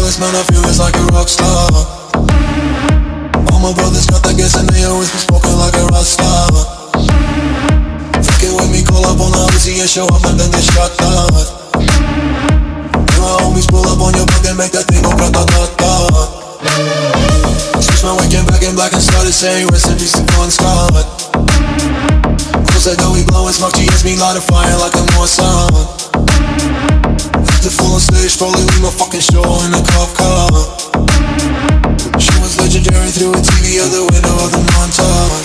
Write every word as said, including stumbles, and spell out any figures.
this, man, I feel it's like a rock star. All my brothers got that gas and they always be smoking like a rock star. Fucking with me, call up on the Uzi and show up and then they shot down. And my homies pull up on your block and make that thing go grata-ta-ta. Switch my weekend back in black and started saying rest in peace to Bon Scott. Close that door, we blowin' smoke, G S me light a fire like a Mossad. The full on stage, probably leave my fucking show in a cop car. She was legendary through a T V out the window of the montage.